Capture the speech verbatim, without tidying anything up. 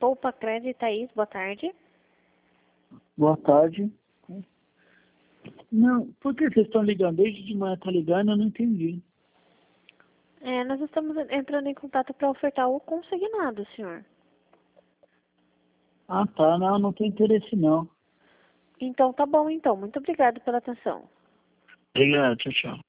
Poupa Crédito, Thaís, boa tarde. Boa tarde. Não, por que vocês estão ligando? Desde de manhã tá ligando, eu não entendi. É, nós estamos entrando em contato para ofertar o consignado, senhor. Ah, tá. Não, não tem interesse não. Então, tá bom, então. Muito obrigado pela atenção. Obrigado, tchau, tchau.